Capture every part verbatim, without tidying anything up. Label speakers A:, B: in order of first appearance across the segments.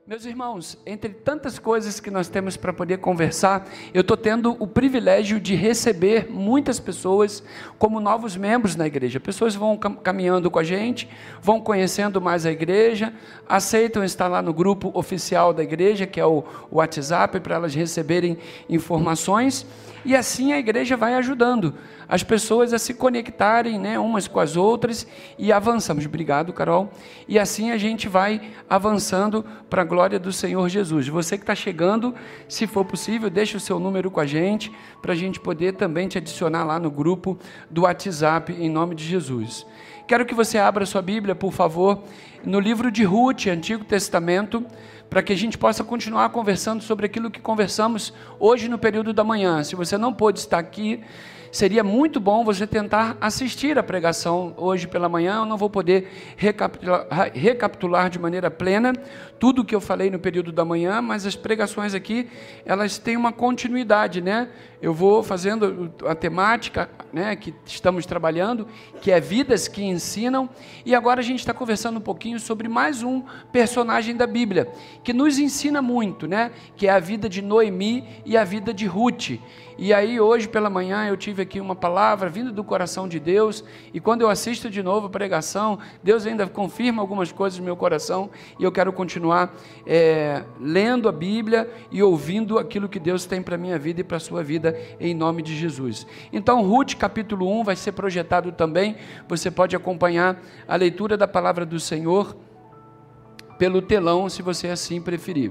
A: Meus irmãos, entre tantas coisas que nós temos para poder conversar, eu estou tendo o privilégio de receber muitas pessoas como novos membros na igreja. Pessoas vão caminhando com a gente, vão conhecendo mais a igreja, aceitam estar lá no grupo oficial da igreja, que é o WhatsApp, para elas receberem informações, e assim a igreja vai ajudando as pessoas a se conectarem, né, umas com as outras, e avançamos. Obrigado, Carol. E assim a gente vai avançando para a glória do Senhor Jesus. Você que está chegando, se for possível, deixe o seu número com a gente, para a gente poder também te adicionar lá no grupo do WhatsApp, em nome de Jesus. Quero que você abra sua Bíblia, por favor, no livro de Ruth, Antigo Testamento, para que a gente possa continuar conversando sobre aquilo que conversamos hoje no período da manhã. Se você não pôde estar aqui, seria muito bom você tentar assistir a pregação hoje pela manhã. Eu não vou poder recapitular, recapitular de maneira plena tudo o que eu falei no período da manhã, mas as pregações aqui, elas têm uma continuidade, né? Eu vou fazendo a temática, né, que estamos trabalhando, que é vidas que ensinam, e agora a gente está conversando um pouquinho sobre mais um personagem da Bíblia, que nos ensina muito, né? Que é a vida de Noemi e a vida de Ruth. E aí hoje pela manhã eu tive aqui uma palavra vinda do coração de Deus, e quando eu assisto de novo a pregação, Deus ainda confirma algumas coisas no meu coração, e eu quero continuar é, lendo a Bíblia e ouvindo aquilo que Deus tem para a minha vida e para a sua vida, em nome de Jesus. Então Ruth capítulo um vai ser projetado também, você pode acompanhar a leitura da palavra do Senhor pelo telão, se você assim preferir.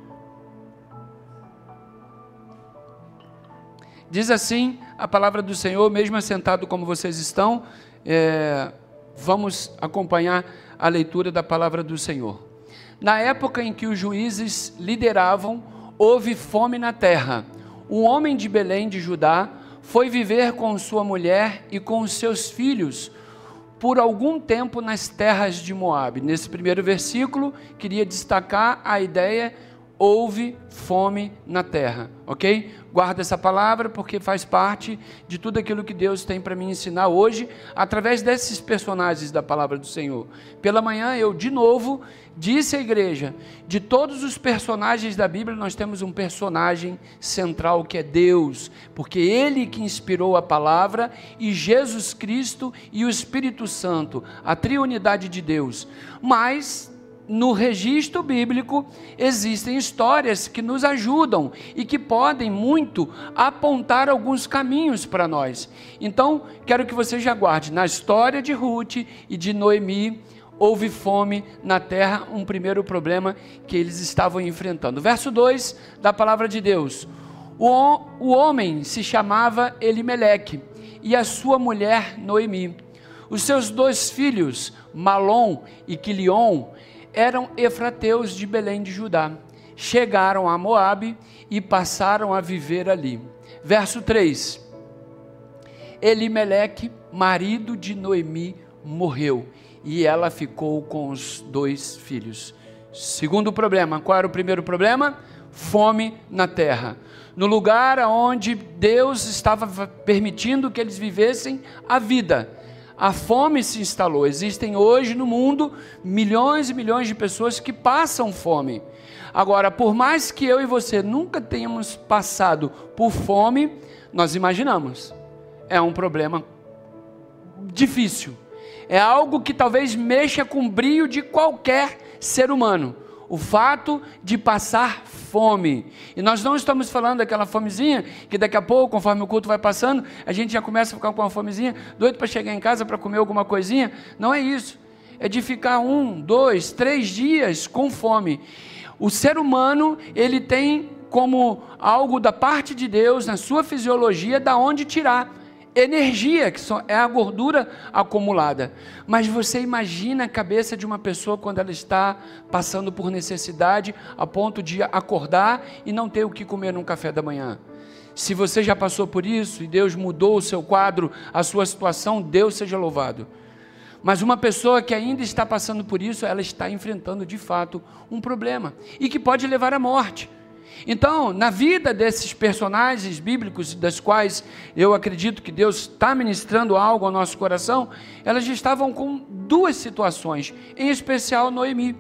A: Diz assim a palavra do Senhor, mesmo assentado como vocês estão, é, vamos acompanhar a leitura da palavra do Senhor. Na época em que os juízes lideravam, houve fome na terra. Um homem de Belém de Judá foi viver com sua mulher e com os seus filhos por algum tempo nas terras de Moabe. Nesse primeiro versículo, queria destacar a ideia: houve fome na terra, ok? Guarda essa palavra, porque faz parte de tudo aquilo que Deus tem para me ensinar hoje, através desses personagens da palavra do Senhor. Pela manhã eu, de novo, disse à igreja, de todos os personagens da Bíblia, nós temos um personagem central, que é Deus, porque Ele que inspirou a palavra, e Jesus Cristo e o Espírito Santo, a triunidade de Deus. Mas no registro bíblico existem histórias que nos ajudam e que podem muito apontar alguns caminhos para nós. Então, quero que você já guarde, na história de Ruth e de Noemi, houve fome na terra, um primeiro problema que eles estavam enfrentando. Verso dois da palavra de Deus: o, o homem se chamava Elimeleque e a sua mulher Noemi. Os seus dois filhos, Malom e Quilion, eram efrateus de Belém de Judá. Chegaram a Moabe e passaram a viver ali. Verso três: Elimeleque, marido de Noemi, morreu, e ela ficou com os dois filhos. Segundo problema. Qual era o primeiro problema? Fome na terra. No lugar onde Deus estava permitindo que eles vivessem a vida, a fome se instalou. Existem hoje no mundo milhões e milhões de pessoas que passam fome. Agora, por mais que eu e você nunca tenhamos passado por fome, nós imaginamos, é um problema difícil, é algo que talvez mexa com o brio de qualquer ser humano, o fato de passar fome. E nós não estamos falando daquela fomezinha que daqui a pouco, conforme o culto vai passando, a gente já começa a ficar com uma fomezinha, doido para chegar em casa para comer alguma coisinha. Não é isso, é de ficar um, dois, três dias com fome. O ser humano, ele tem como algo da parte de Deus, na sua fisiologia, da onde tirar energia, que é a gordura acumulada. Mas você imagina a cabeça de uma pessoa quando ela está passando por necessidade, a ponto de acordar e não ter o que comer num café da manhã. Se você já passou por isso e Deus mudou o seu quadro, a sua situação, Deus seja louvado. Mas uma pessoa que ainda está passando por isso, ela está enfrentando de fato um problema, e que pode levar à morte. Então, na vida desses personagens bíblicos, das quais eu acredito que Deus está ministrando algo ao nosso coração, elas estavam com duas situações, em especial Noemi.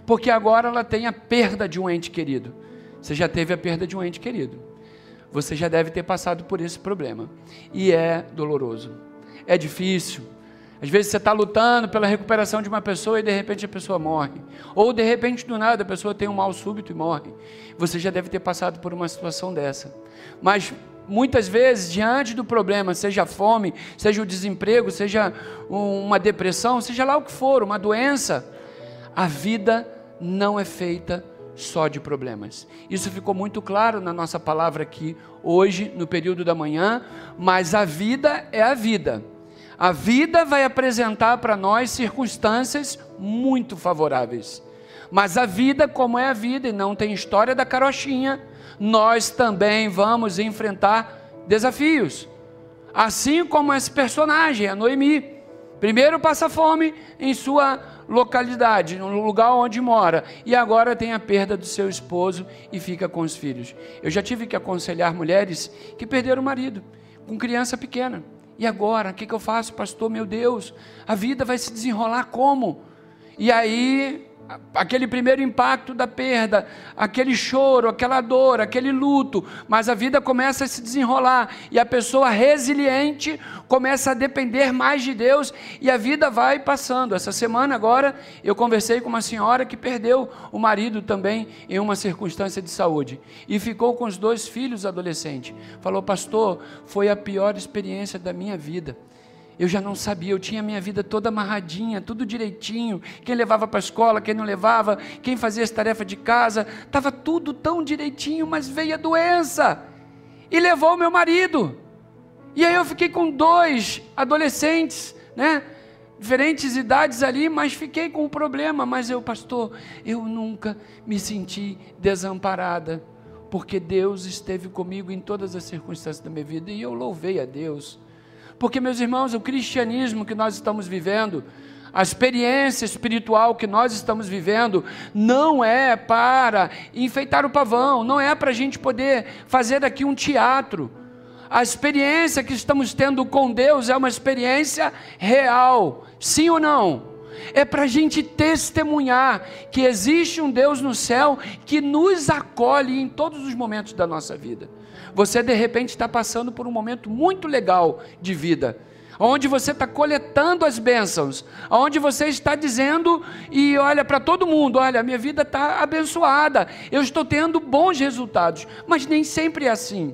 A: porque agora ela tem a perda de um ente querido. Você já teve a perda de um ente querido. Você já deve ter passado por esse problema. E é doloroso. É difícil. Às vezes você está lutando pela recuperação de uma pessoa e de repente a pessoa morre. Ou de repente do nada a pessoa tem um mal súbito e morre. Você já deve ter passado por uma situação dessa. Mas muitas vezes, diante do problema, seja a fome, seja o desemprego, seja uma depressão, seja lá o que for, uma doença, a vida não é feita só de problemas. Isso ficou muito claro na nossa palavra aqui hoje, no período da manhã, mas a vida é a vida. A vida vai apresentar para nós circunstâncias muito favoráveis. Mas a vida, como é a vida, e não tem história da carochinha, nós também vamos enfrentar desafios. Assim como esse personagem, a Noemi. Primeiro passa fome em sua localidade, no lugar onde mora, e agora tem a perda do seu esposo e fica com os filhos. Eu já tive que aconselhar mulheres que perderam o marido, com criança pequena. E agora, o que, que eu faço, pastor? Meu Deus, a vida vai se desenrolar como? E aí, aquele primeiro impacto da perda, aquele choro, aquela dor, aquele luto, mas a vida começa a se desenrolar, e a pessoa resiliente começa a depender mais de Deus, e a vida vai passando. Essa semana agora, eu conversei com uma senhora que perdeu o marido também em uma circunstância de saúde, e ficou com os dois filhos adolescentes. Falou, pastor, foi a pior experiência da minha vida. Eu já não sabia, eu tinha a minha vida toda amarradinha, tudo direitinho, quem levava para a escola, quem não levava, quem fazia as tarefas de casa, estava tudo tão direitinho, mas veio a doença, e levou o meu marido, e aí eu fiquei com dois adolescentes, né, diferentes idades ali, mas fiquei com um problema, mas eu, pastor, eu nunca me senti desamparada, porque Deus esteve comigo em todas as circunstâncias da minha vida, e eu louvei a Deus. Porque, meus irmãos, o cristianismo que nós estamos vivendo, a experiência espiritual que nós estamos vivendo, não é para enfeitar o pavão, não é para a gente poder fazer aqui um teatro. A experiência que estamos tendo com Deus é uma experiência real, sim ou não? É para a gente testemunhar que existe um Deus no céu que nos acolhe em todos os momentos da nossa vida. Você de repente está passando por um momento muito legal de vida, onde você está coletando as bênçãos, onde você está dizendo e olha para todo mundo, olha, a minha vida está abençoada, eu estou tendo bons resultados, mas nem sempre é assim.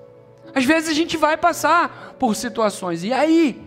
A: Às vezes a gente vai passar por situações, e aí,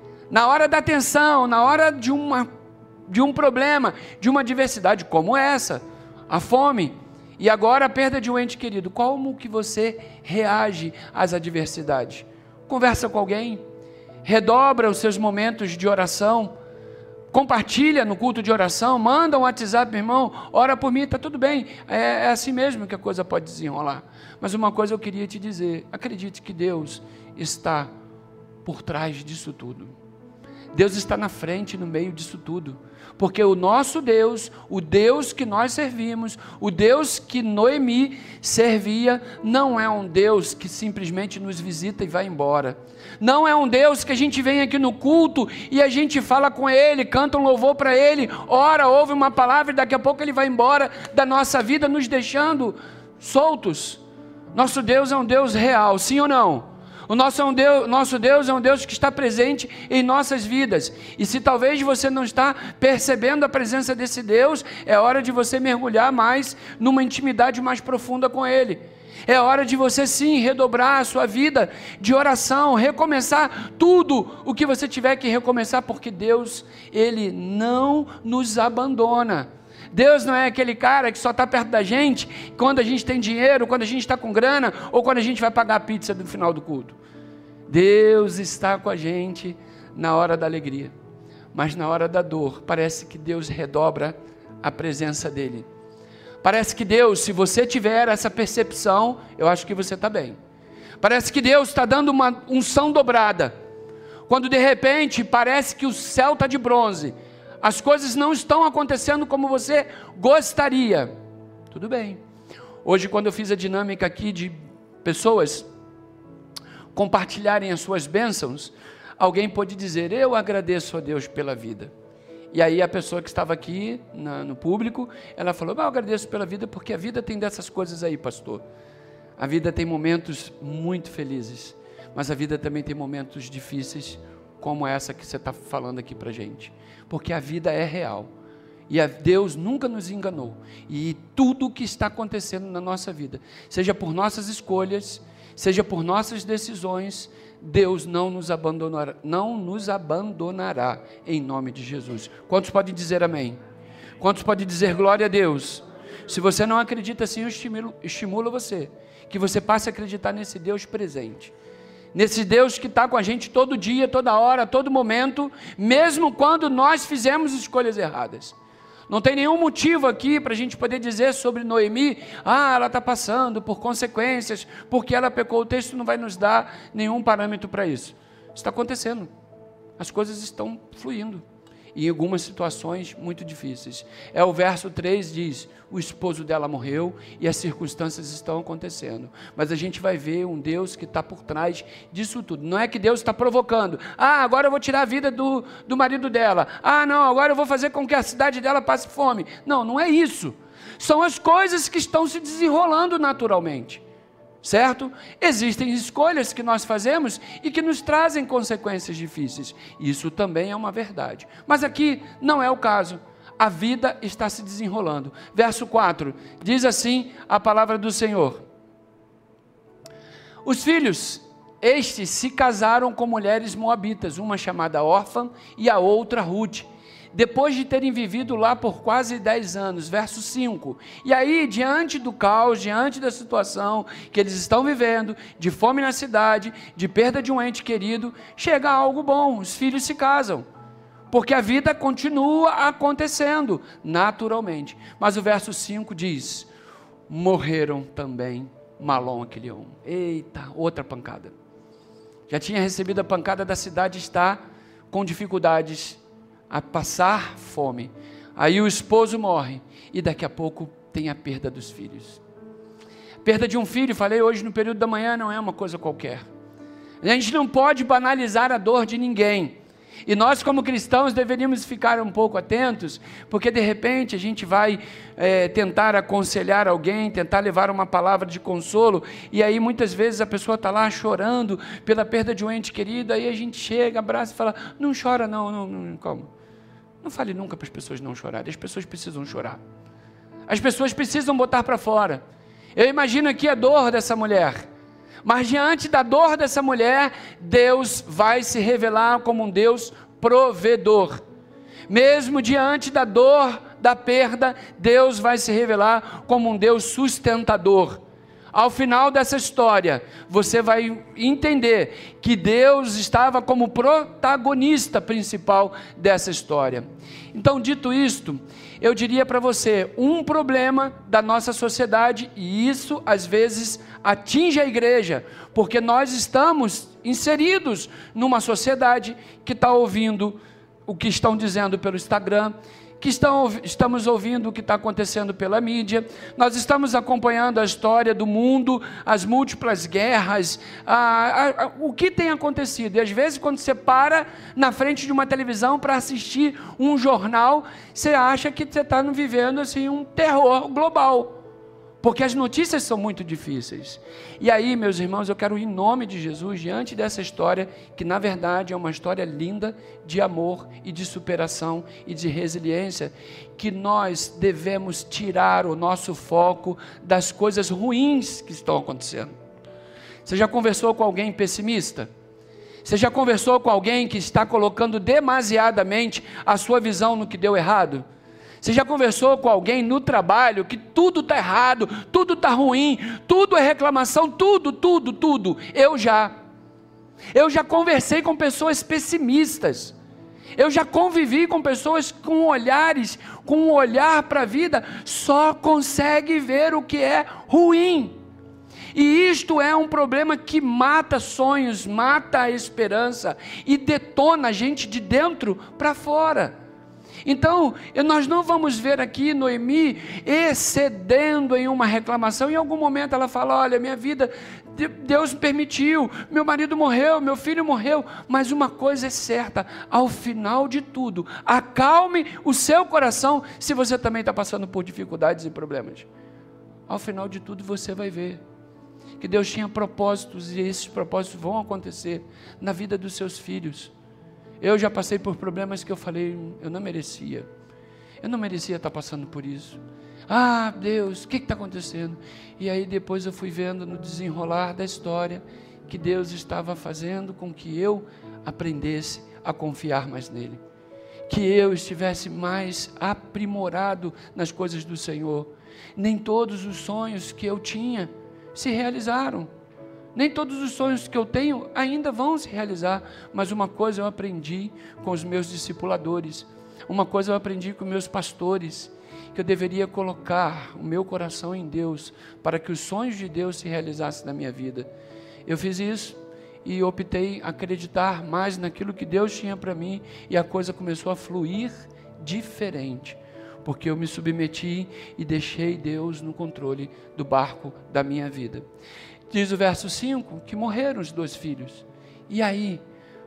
A: na hora da tensão, na hora de, uma, de um problema, de uma adversidade como essa, a fome, e agora a perda de um ente querido, como que você reage às adversidades? Conversa com alguém, redobra os seus momentos de oração, compartilha no culto de oração, manda um WhatsApp, meu irmão, ora por mim, está tudo bem, é, é assim mesmo que a coisa pode desenrolar. Mas uma coisa eu queria te dizer, acredite que Deus está por trás disso tudo. Deus está na frente, no meio disso tudo, porque o nosso Deus, o Deus que nós servimos, o Deus que Noemi servia, não é um Deus que simplesmente nos visita e vai embora, não é um Deus que a gente vem aqui no culto e a gente fala com Ele, canta um louvor para Ele, ora, ouve uma palavra e daqui a pouco Ele vai embora da nossa vida, nos deixando soltos. Nosso Deus é um Deus real, sim ou não? O nosso, é um Deus, nosso Deus é um Deus que está presente em nossas vidas, e se talvez você não está percebendo a presença desse Deus, é hora de você mergulhar mais numa intimidade mais profunda com Ele. É hora de você sim redobrar a sua vida de oração, recomeçar tudo o que você tiver que recomeçar, porque Deus, Ele não nos abandona. Deus não é aquele cara que só está perto da gente quando a gente tem dinheiro, quando a gente está com grana, ou quando a gente vai pagar a pizza no final do culto. Deus está com a gente na hora da alegria, mas na hora da dor, parece que Deus redobra a presença dEle. Parece que Deus, se você tiver essa percepção, eu acho que você está bem. Parece que Deus está dando uma unção dobrada, quando de repente parece que o céu está de bronze, as coisas não estão acontecendo como você gostaria. Tudo bem. Hoje, quando eu fiz a dinâmica aqui de pessoas compartilharem as suas bênçãos, alguém pode dizer, eu agradeço a Deus pela vida. E aí a pessoa que estava aqui na, no público, ela falou, eu agradeço pela vida, porque a vida tem dessas coisas aí, pastor. A vida tem momentos muito felizes, mas a vida também tem momentos difíceis, como essa que você está falando aqui para a gente. Porque a vida é real. E a Deus nunca nos enganou. E tudo o que está acontecendo na nossa vida, seja por nossas escolhas, seja por nossas decisões, Deus não nos abandonará, não nos abandonará em nome de Jesus. Quantos podem dizer amém? Quantos podem dizer glória a Deus? Se você não acredita assim, eu estimulo, estimulo você, que você passe a acreditar nesse Deus presente. Nesse Deus que está com a gente todo dia, toda hora, a todo momento, mesmo quando nós fizemos escolhas erradas. Não tem nenhum motivo aqui para a gente poder dizer sobre Noemi, ah, ela está passando por consequências, porque ela pecou. O texto não vai nos dar nenhum parâmetro para isso. Está acontecendo. As coisas estão fluindo. E em algumas situações muito difíceis. É o verso três diz, o esposo dela morreu e as circunstâncias estão acontecendo. Mas a gente vai ver um Deus que está por trás disso tudo. Não é que Deus está provocando. Ah, agora eu vou tirar a vida do, do marido dela. Ah, não, agora eu vou fazer com que a cidade dela passe fome. Não, não é isso. São as coisas que estão se desenrolando naturalmente. Certo? Existem escolhas que nós fazemos e que nos trazem consequências difíceis. Isso também é uma verdade. Mas aqui não é o caso. A vida está se desenrolando. Verso quatro, diz assim a palavra do Senhor. Os filhos, estes se casaram com mulheres moabitas, uma chamada Órfã e a outra Ruth, depois de terem vivido lá por quase dez anos, verso cinco, e aí diante do caos, diante da situação que eles estão vivendo, de fome na cidade, de perda de um ente querido, chega algo bom, os filhos se casam, porque a vida continua acontecendo, naturalmente, mas o verso cinco diz, morreram também Malom e Quilion. Eita, outra pancada, já tinha recebido a pancada da cidade, está com dificuldades, a passar fome, aí o esposo morre, e daqui a pouco tem a perda dos filhos, perda de um filho, falei hoje no período da manhã, não é uma coisa qualquer, a gente não pode banalizar a dor de ninguém, e nós como cristãos deveríamos ficar um pouco atentos, porque de repente a gente vai é, tentar aconselhar alguém, tentar levar uma palavra de consolo, e aí muitas vezes a pessoa está lá chorando pela perda de um ente querido, aí a gente chega, abraça e fala, não chora não, não, não calma. Não fale nunca para as pessoas não chorarem, as pessoas precisam chorar, as pessoas precisam botar para fora. Eu imagino aqui a dor dessa mulher, mas diante da dor dessa mulher, Deus vai se revelar como um Deus provedor, mesmo diante da dor, da perda, Deus vai se revelar como um Deus sustentador. Ao final dessa história, você vai entender que Deus estava como protagonista principal dessa história. Então, dito isto, eu diria para você, um problema da nossa sociedade, e isso às vezes atinge a igreja, porque nós estamos inseridos numa sociedade que está ouvindo o que estão dizendo pelo Instagram, que estão, estamos ouvindo o que está acontecendo pela mídia, nós estamos acompanhando a história do mundo, as múltiplas guerras, a, a, a, o que tem acontecido, e às vezes quando você para na frente de uma televisão para assistir um jornal, você acha que você está vivendo assim, um terror global, porque as notícias são muito difíceis. E aí, meus irmãos, eu quero, em nome de Jesus, diante dessa história, que na verdade é uma história linda de amor e de superação e de resiliência, que nós devemos tirar o nosso foco das coisas ruins que estão acontecendo. Você já conversou com alguém pessimista? Você já conversou com alguém que está colocando demasiadamente a sua visão no que deu errado? Você já conversou com alguém no trabalho que tudo está errado, tudo está ruim, tudo é reclamação, tudo, tudo, tudo? Eu já. Eu já conversei com pessoas pessimistas. Eu já convivi com pessoas com olhares, com um olhar para a vida, só consegue ver o que é ruim. E isto é um problema que mata sonhos, mata a esperança e detona a gente de dentro para fora. Então, nós não vamos ver aqui Noemi excedendo em uma reclamação. Em algum momento ela fala, olha, minha vida, Deus permitiu, meu marido morreu, meu filho morreu, mas uma coisa é certa, ao final de tudo, acalme o seu coração, se você também está passando por dificuldades e problemas. Ao final de tudo você vai ver que Deus tinha propósitos, e esses propósitos vão acontecer na vida dos seus filhos. Eu já passei por problemas que eu falei, eu não merecia, eu não merecia estar passando por isso. Ah, Deus, o que está acontecendo? E aí depois eu fui vendo no desenrolar da história, que Deus estava fazendo com que eu aprendesse a confiar mais nele, que eu estivesse mais aprimorado nas coisas do Senhor. Nem todos os sonhos que eu tinha se realizaram, nem todos os sonhos que eu tenho ainda vão se realizar, mas uma coisa eu aprendi com os meus discipuladores, uma coisa eu aprendi com meus pastores, que eu deveria colocar o meu coração em Deus, para que os sonhos de Deus se realizassem na minha vida. Eu fiz isso, e optei acreditar mais naquilo que Deus tinha para mim, e a coisa começou a fluir diferente, porque eu me submeti e deixei Deus no controle do barco da minha vida. Diz o verso cinco, que morreram os dois filhos. E aí,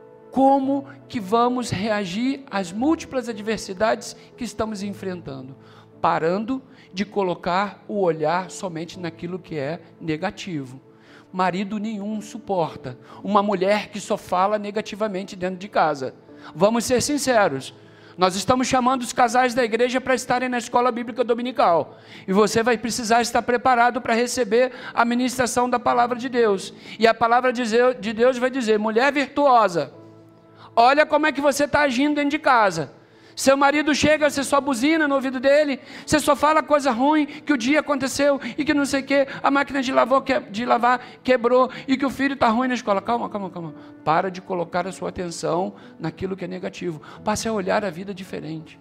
A: como que vamos reagir às múltiplas adversidades que estamos enfrentando? Parando de colocar o olhar somente naquilo que é negativo. Marido nenhum suporta uma mulher que só fala negativamente dentro de casa. Vamos ser sinceros. Nós estamos chamando os casais da igreja para estarem na escola bíblica dominical. E você vai precisar estar preparado para receber a ministração da palavra de Deus. E a palavra de Deus vai dizer, mulher virtuosa, olha como é que você está agindo dentro de casa. Seu marido chega, você só buzina no ouvido dele, você só fala coisa ruim, que o dia aconteceu, e que não sei o que, a máquina de lavar, de lavar quebrou, e que o filho está ruim na escola. Calma, calma, calma. Para de colocar a sua atenção naquilo que é negativo. Passe a olhar a vida diferente.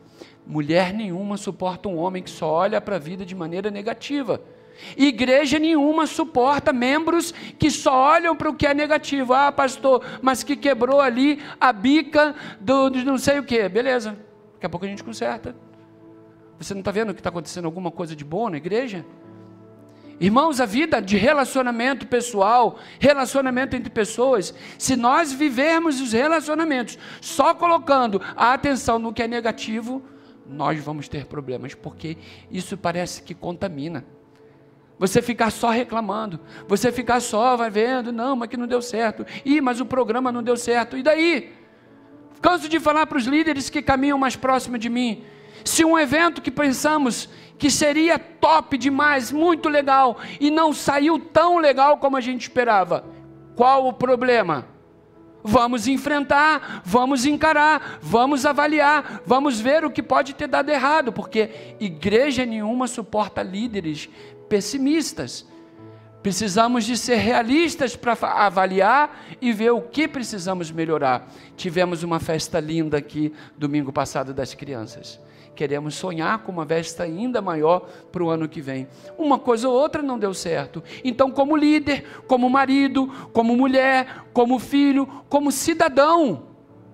A: Mulher nenhuma suporta um homem que só olha para a vida de maneira negativa. Igreja nenhuma suporta membros que só olham para o que é negativo. Ah, pastor, mas que quebrou ali a bica do, do não sei o que. Beleza, daqui a pouco a gente conserta. Você não está vendo que está acontecendo alguma coisa de bom na igreja? Irmãos, a vida de relacionamento pessoal, relacionamento entre pessoas, se nós vivermos os relacionamentos só colocando a atenção no que é negativo, nós vamos ter problemas, porque isso parece que contamina. Você ficar só reclamando, você ficar só, vai vendo, não, mas que não deu certo, ih, mas o programa não deu certo, e daí? Canso de falar para os líderes que caminham mais próximo de mim, se um evento que pensamos que seria top demais, muito legal, e não saiu tão legal como a gente esperava, qual o problema? Vamos enfrentar, vamos encarar, vamos avaliar, vamos ver o que pode ter dado errado, porque igreja nenhuma suporta líderes pessimistas. Precisamos de ser realistas para avaliar e ver o que precisamos melhorar. Tivemos uma festa linda aqui domingo passado das crianças. Queremos sonhar com uma festa ainda maior para o ano que vem. Uma coisa ou outra não deu certo. Então, como líder, como marido, como mulher, como filho, como cidadão,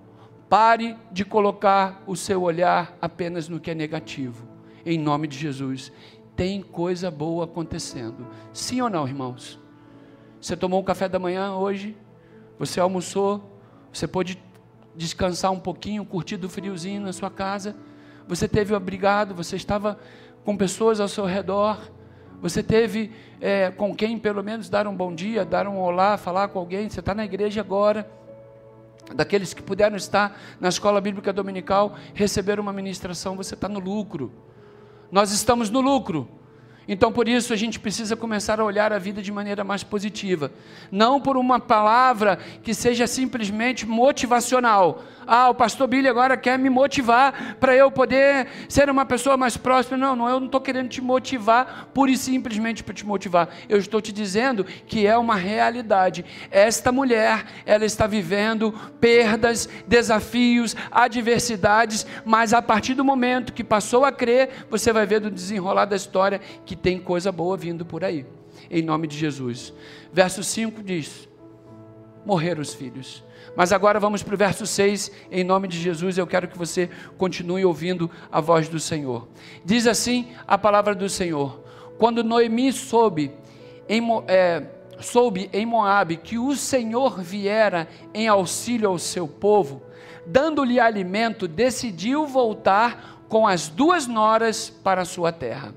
A: pare de colocar o seu olhar apenas no que é negativo. Em nome de Jesus. Tem coisa boa acontecendo. Sim ou não, irmãos? Você tomou um café da manhã hoje? Você almoçou? Você pôde descansar um pouquinho, curtir do friozinho na sua casa? Você teve abrigado? Você estava com pessoas ao seu redor? Você teve é, com quem pelo menos dar um bom dia, dar um olá, falar com alguém? Você está na igreja agora? Daqueles que puderam estar na escola bíblica dominical, receber uma ministração, você está no lucro. Nós estamos no lucro, então por isso a gente precisa começar a olhar a vida de maneira mais positiva, não por uma palavra que seja simplesmente motivacional. Ah, o pastor Billy agora quer me motivar para eu poder ser uma pessoa mais próspera. Não, não, eu não estou querendo te motivar pura e simplesmente para te motivar, eu estou te dizendo que é uma realidade. Esta mulher, ela está vivendo perdas, desafios, adversidades, mas a partir do momento que passou a crer, você vai ver do desenrolar da história que tem coisa boa vindo por aí, em nome de Jesus. Verso cinco diz, morreram os filhos. Mas agora vamos para o verso seis, em nome de Jesus, eu quero que você continue ouvindo a voz do Senhor. Diz assim a palavra do Senhor: quando Noemi soube em, é, soube em Moabe que o Senhor viera em auxílio ao seu povo, dando-lhe alimento, decidiu voltar com as duas noras para a sua terra.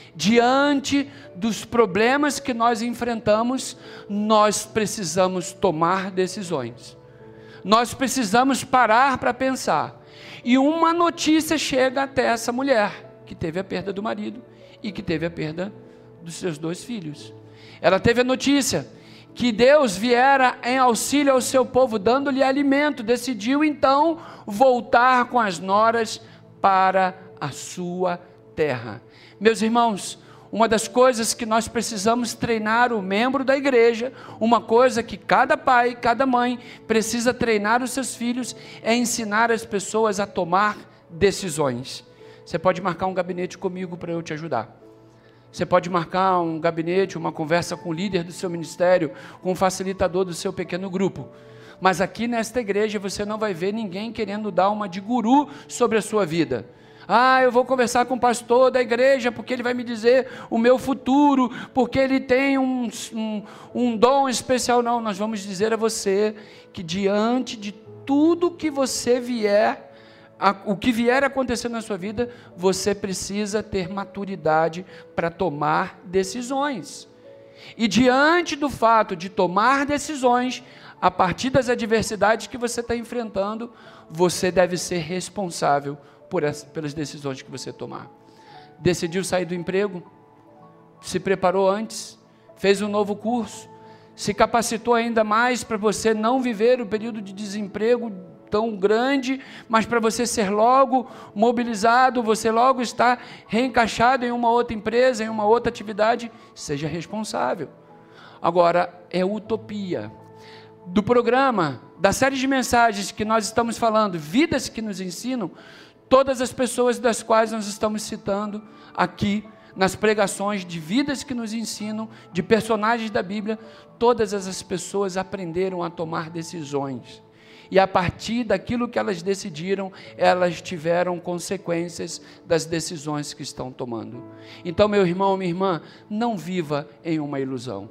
A: Diante dos problemas que nós enfrentamos, nós precisamos tomar decisões. Nós precisamos parar para pensar. E uma notícia chega até essa mulher, que teve a perda do marido e que teve a perda dos seus dois filhos. Ela teve a notícia que Deus viera em auxílio ao seu povo, dando-lhe alimento. Decidiu então voltar com as noras para a sua terra. Meus irmãos, uma das coisas que nós precisamos treinar o membro da igreja, uma coisa que cada pai, cada mãe precisa treinar os seus filhos, é ensinar as pessoas a tomar decisões. Você pode marcar um gabinete comigo para eu te ajudar. Você pode marcar um gabinete, uma conversa com o líder do seu ministério, com o facilitador do seu pequeno grupo. Mas aqui nesta igreja você não vai ver ninguém querendo dar uma de guru sobre a sua vida. Ah, eu vou conversar com o pastor da igreja, porque ele vai me dizer o meu futuro, porque ele tem um, um, um dom especial. Não, nós vamos dizer a você que diante de tudo que você vier, a, o que vier a acontecer na sua vida, você precisa ter maturidade para tomar decisões. E diante do fato de tomar decisões, a partir das adversidades que você está enfrentando, você deve ser responsável Por essa, pelas decisões que você tomar. Decidiu sair do emprego, se preparou antes, fez um novo curso, se capacitou ainda mais para você não viver o período de desemprego tão grande, mas para você ser logo mobilizado, você logo estar reencaixado em uma outra empresa, em uma outra atividade. Seja responsável. Agora, é utopia. Do programa, da série de mensagens que nós estamos falando, Vidas que nos ensinam, todas as pessoas das quais nós estamos citando aqui, nas pregações de Vidas que nos ensinam, de personagens da Bíblia, todas essas pessoas aprenderam a tomar decisões. E a partir daquilo que elas decidiram, elas tiveram consequências das decisões que estão tomando. Então, meu irmão, minha irmã, não viva em uma ilusão.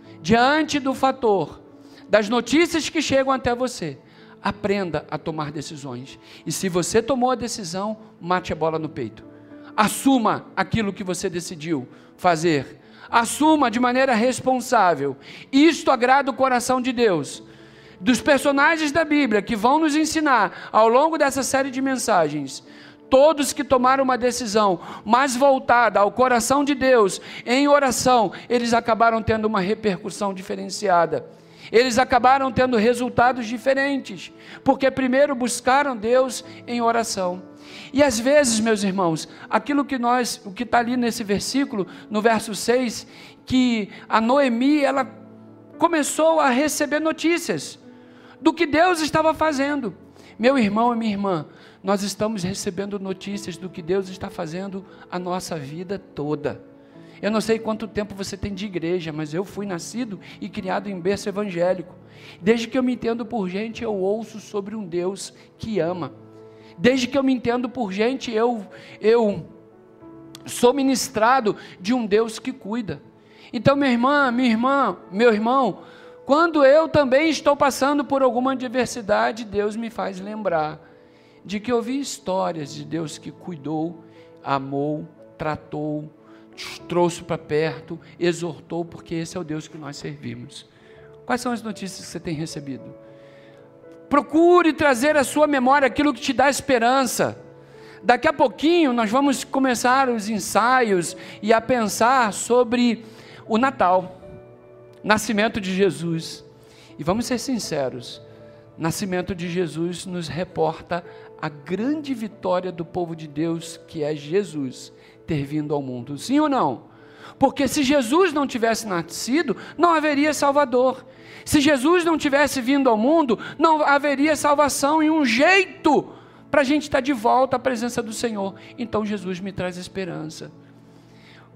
A: Diante do fator, das notícias que chegam até você, aprenda a tomar decisões. E se você tomou a decisão, mate a bola no peito. Assuma aquilo que você decidiu fazer. Assuma de maneira responsável. Isto agrada o coração de Deus. Dos personagens da Bíblia que vão nos ensinar ao longo dessa série de mensagens, todos que tomaram uma decisão mais voltada ao coração de Deus, em oração, eles acabaram tendo uma repercussão diferenciada. Eles acabaram tendo resultados diferentes, porque primeiro buscaram Deus em oração. E às vezes, meus irmãos, aquilo que nós, o que está ali nesse versículo, no verso seis, que a Noemi, ela começou a receber notícias do que Deus estava fazendo. Meu irmão e minha irmã, nós estamos recebendo notícias do que Deus está fazendo a nossa vida toda. Eu não sei quanto tempo você tem de igreja, mas eu fui nascido e criado em berço evangélico. Desde que eu me entendo por gente, eu ouço sobre um Deus que ama. Desde que eu me entendo por gente, eu, eu sou ministrado de um Deus que cuida. Então, minha irmã, minha irmã, meu irmão, quando eu também estou passando por alguma adversidade, Deus me faz lembrar de que eu vi histórias de Deus que cuidou, amou, tratou, trouxe para perto, exortou, porque esse é o Deus que nós servimos. Quais são as notícias que você tem recebido? Procure trazer à sua memória aquilo que te dá esperança. Daqui a pouquinho nós vamos começar os ensaios e a pensar sobre o Natal, nascimento de Jesus. E vamos ser sinceros, nascimento de Jesus nos reporta a grande vitória do povo de Deus, que é Jesus ter vindo ao mundo. Sim ou não? Porque se Jesus não tivesse nascido, não haveria Salvador. Se Jesus não tivesse vindo ao mundo, não haveria salvação e um jeito para a gente estar de volta à presença do Senhor. Então Jesus me traz esperança.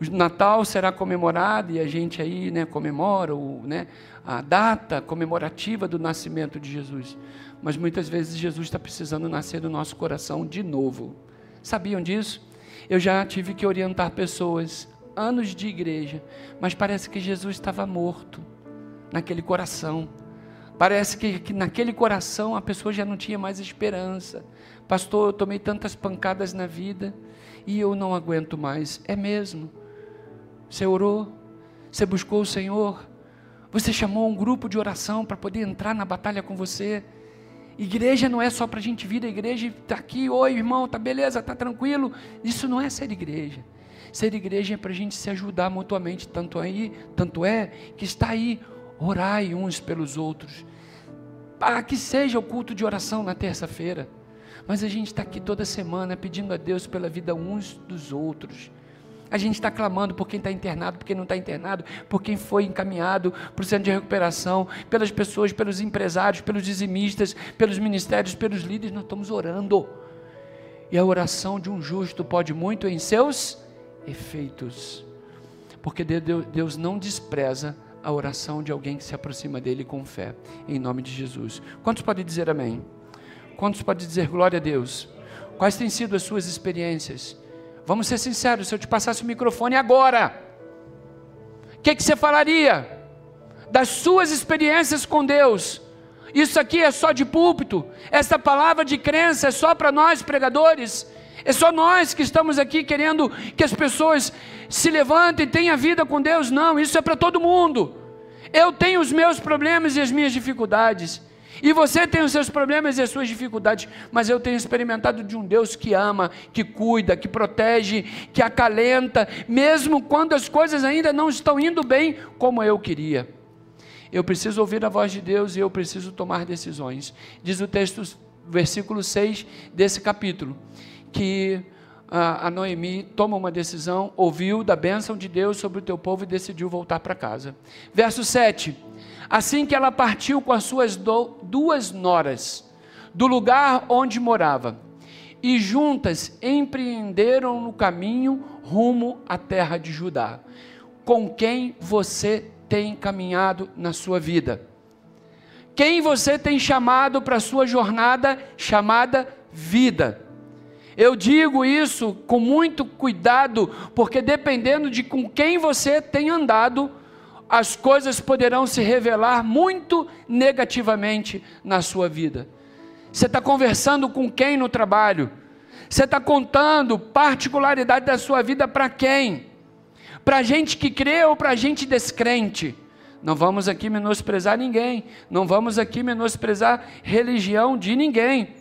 A: O Natal será comemorado e a gente aí, né, comemora o, né, a data comemorativa do nascimento de Jesus. Mas muitas vezes Jesus está precisando nascer no nosso coração de novo. Sabiam disso? Eu já tive que orientar pessoas, anos de igreja, mas parece que Jesus estava morto naquele coração. Parece que, que naquele coração a pessoa já não tinha mais esperança. Pastor, eu tomei tantas pancadas na vida e eu não aguento mais. É mesmo? Você orou? Você buscou o Senhor? Você chamou um grupo de oração para poder entrar na batalha com você? Igreja não é só para a gente vir da igreja e estar aqui, oi irmão, tá beleza, tá tranquilo. Isso não é ser igreja. Ser igreja é para a gente se ajudar mutuamente, tanto, aí, tanto é que está aí, orai uns pelos outros. Ah, que seja o culto de oração na terça-feira, mas a gente está aqui toda semana pedindo a Deus pela vida uns dos outros. A gente está clamando por quem está internado, por quem não está internado, por quem foi encaminhado para o centro de recuperação, pelas pessoas, pelos empresários, pelos dizimistas, pelos ministérios, pelos líderes. Nós estamos orando. E a oração de um justo pode muito em seus efeitos, porque Deus não despreza a oração de alguém que se aproxima dele com fé, em nome de Jesus. Quantos podem dizer amém? Quantos podem dizer glória a Deus? Quais têm sido as suas experiências? Vamos ser sinceros, se eu te passasse o microfone agora, o que, que você falaria das suas experiências com Deus? Isso aqui é só de púlpito? Essa palavra de crença é só para nós pregadores? É só nós que estamos aqui querendo que as pessoas se levantem e tenham vida com Deus? Não, isso é para todo mundo. Eu tenho os meus problemas e as minhas dificuldades, e você tem os seus problemas e as suas dificuldades, mas eu tenho experimentado de um Deus que ama, que cuida, que protege, que acalenta, mesmo quando as coisas ainda não estão indo bem como eu queria. Eu preciso ouvir a voz de Deus e eu preciso tomar decisões. Diz o texto, versículo seis desse capítulo, que a Noemi toma uma decisão, ouviu da bênção de Deus sobre o teu povo e decidiu voltar para casa. Verso sete, assim que ela partiu com as suas do, duas noras, do lugar onde morava, e juntas empreenderam no caminho rumo à terra de Judá. Com quem você tem caminhado na sua vida? Quem você tem chamado para a sua jornada chamada vida? Eu digo isso com muito cuidado, porque dependendo de com quem você tem andado, as coisas poderão se revelar muito negativamente na sua vida. Você está conversando com quem no trabalho? Você está contando particularidade da sua vida para quem? Para gente que crê ou para gente descrente? Não vamos aqui menosprezar ninguém, não vamos aqui menosprezar religião de ninguém.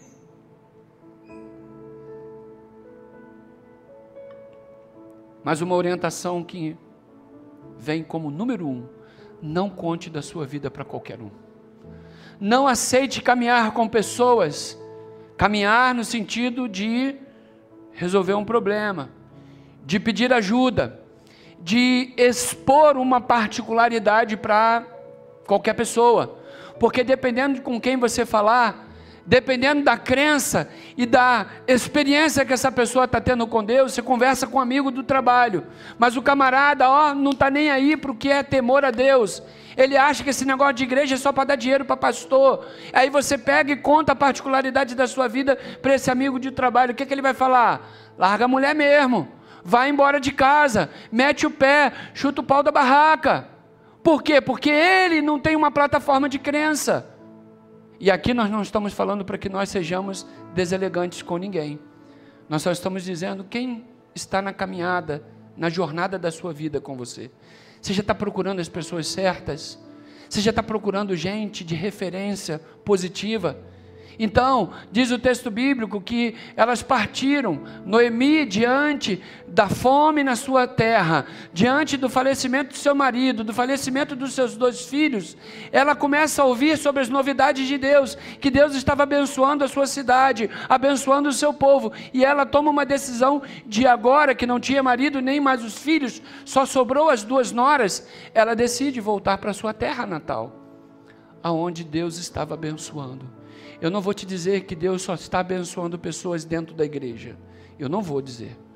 A: Mas uma orientação que vem como número um: não conte da sua vida para qualquer um. Não aceite caminhar com pessoas, caminhar no sentido de resolver um problema, de pedir ajuda, de expor uma particularidade para qualquer pessoa, porque dependendo de com quem você falar, dependendo da crença e da experiência que essa pessoa está tendo com Deus, você conversa com um amigo do trabalho, mas o camarada, ó, não está nem aí para o que é temor a Deus, ele acha que esse negócio de igreja é só para dar dinheiro para pastor. Aí você pega e conta a particularidade da sua vida para esse amigo de trabalho. O que, que ele vai falar? Larga a mulher mesmo, vai embora de casa, mete o pé, chuta o pau da barraca. Por quê? Porque ele não tem uma plataforma de crença. E aqui nós não estamos falando para que nós sejamos deselegantes com ninguém. Nós só estamos dizendo quem está na caminhada, na jornada da sua vida com você. Você já está procurando as pessoas certas? Você já está procurando gente de referência positiva? Então, diz o texto bíblico que elas partiram, Noemi, diante da fome na sua terra, diante do falecimento do seu marido, do falecimento dos seus dois filhos, ela começa a ouvir sobre as novidades de Deus, que Deus estava abençoando a sua cidade, abençoando o seu povo, e ela toma uma decisão de agora, que não tinha marido nem mais os filhos, só sobrou as duas noras, ela decide voltar para a sua terra natal, aonde Deus estava abençoando. Eu não vou te dizer que Deus só está abençoando pessoas dentro da igreja. Eu não vou dizer.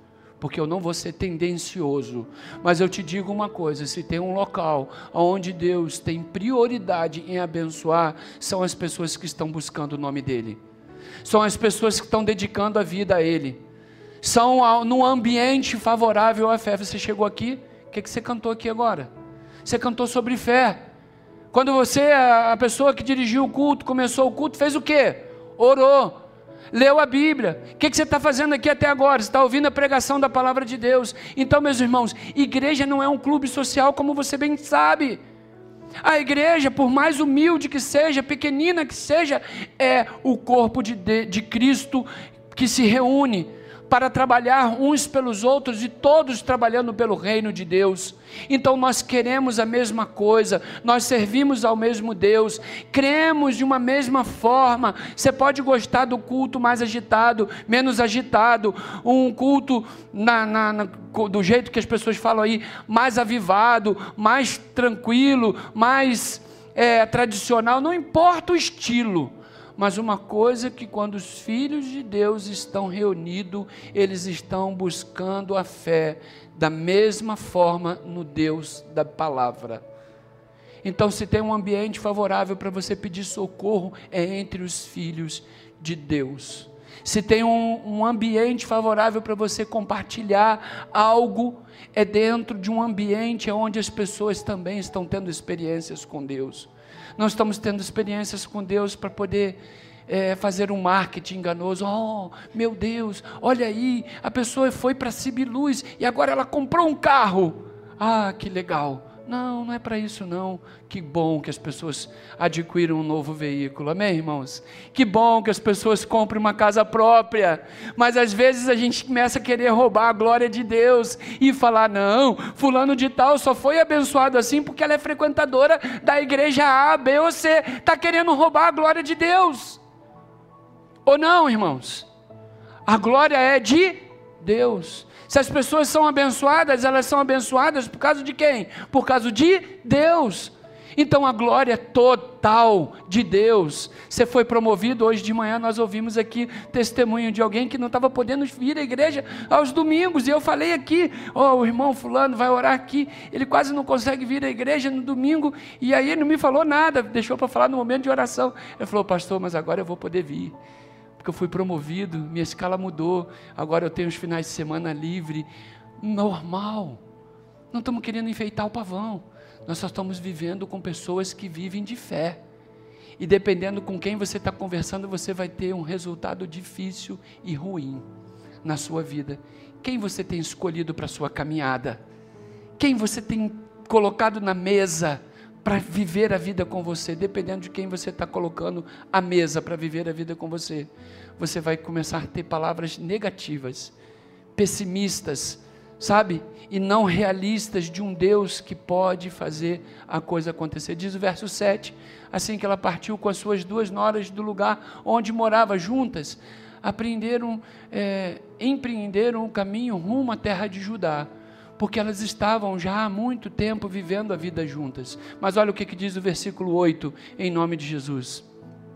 A: porque eu não vou ser tendencioso, mas eu te digo uma coisa, se tem um local onde Deus tem prioridade em abençoar, são as pessoas que estão buscando o nome dEle, são as pessoas que estão dedicando a vida a Ele, são num ambiente favorável à fé. Você chegou aqui, o que, que você cantou aqui agora? Você cantou sobre fé. Quando você, a pessoa que dirigiu o culto, começou o culto, fez o quê? Orou, leu a Bíblia. O que, que você está fazendo aqui até agora? Você está ouvindo a pregação da palavra de Deus. Então, meus irmãos, igreja não é um clube social, como você bem sabe. A igreja, por mais humilde que seja, pequenina que seja, é o corpo de, de, de Cristo que se reúne para trabalhar uns pelos outros e todos trabalhando pelo reino de Deus. Então nós queremos a mesma coisa, nós servimos ao mesmo Deus, cremos de uma mesma forma. Você pode gostar do culto mais agitado, menos agitado, um culto na, na, na, do jeito que as pessoas falam aí, mais avivado, mais tranquilo, mais é, tradicional, não importa o estilo. Mas uma coisa é que quando os filhos de Deus estão reunidos, eles estão buscando a fé da mesma forma no Deus da palavra. Então, se tem um ambiente favorável para você pedir socorro, é entre os filhos de Deus. Se tem um, um ambiente favorável para você compartilhar algo, é dentro de um ambiente onde as pessoas também estão tendo experiências com Deus. Nós estamos tendo experiências com Deus para poder é, fazer um marketing enganoso. Oh, meu Deus, olha aí, a pessoa foi para Cibiluz e agora ela comprou um carro. Ah, que legal. Não, não é para isso não. Que bom que as pessoas adquiram um novo veículo, amém, irmãos? Que bom que as pessoas comprem uma casa própria, mas às vezes a gente começa a querer roubar a glória de Deus e falar, não, fulano de tal só foi abençoado assim porque ela é frequentadora da igreja A, B ou C, está querendo roubar a glória de Deus, ou não, irmãos? A glória é de Deus. Se as pessoas são abençoadas, elas são abençoadas por causa de quem? Por causa de Deus. Então a glória é total de Deus. Você foi promovido, hoje de manhã nós ouvimos aqui testemunho de alguém que não estava podendo vir à igreja aos domingos, e eu falei aqui, oh, o irmão fulano vai orar aqui, ele quase não consegue vir à igreja no domingo, e aí ele não me falou nada, deixou para falar no momento de oração. Ele falou, pastor, mas agora eu vou poder vir, porque eu fui promovido, minha escala mudou, agora eu tenho os finais de semana livre. Normal, não estamos querendo enfeitar o pavão, nós só estamos vivendo com pessoas que vivem de fé, e dependendo com quem você está conversando, você vai ter um resultado difícil e ruim na sua vida. Quem você tem escolhido para a sua caminhada? Quem você tem colocado na mesa para viver a vida com você? Dependendo de quem você está colocando à mesa para viver a vida com você, você vai começar a ter palavras negativas, pessimistas, sabe? E não realistas de um Deus que pode fazer a coisa acontecer. Diz o verso sete, assim que ela partiu com as suas duas noras do lugar onde morava juntas, apreenderam, é, empreenderam o caminho rumo à terra de Judá, porque elas estavam já há muito tempo vivendo a vida juntas. Mas olha o que, que diz o versículo oito, em nome de Jesus.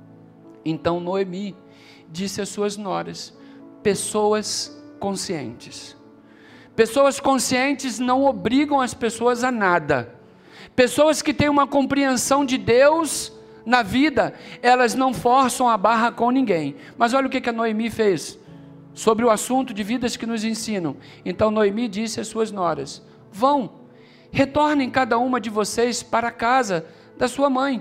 A: Então Noemi disse às suas noras, pessoas conscientes. Pessoas conscientes não obrigam as pessoas a nada. Pessoas que têm uma compreensão de Deus na vida, elas não forçam a barra com ninguém. Mas olha o que, que a Noemi fez sobre o assunto de vidas que nos ensinam. Então Noemi disse às suas noras, vão, retornem cada uma de vocês para a casa da sua mãe,